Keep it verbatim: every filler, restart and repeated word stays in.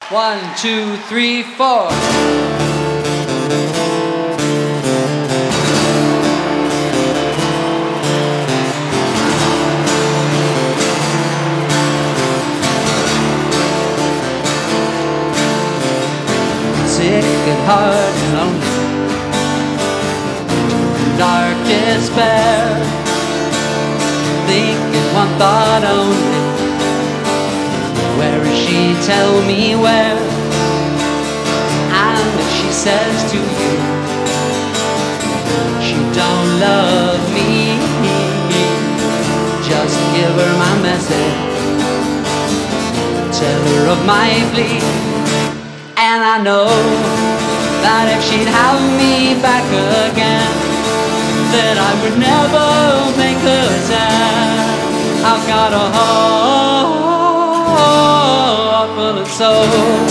One, two, three, four. Sick at heart and lonely, dark despair, thinking one thought only, where is she, tell me where? And if she says to you she don't love me, just give her my message, tell her of my plea. And I know that if she'd have me back again, that I would never make her sad. I've got a heart full of soul.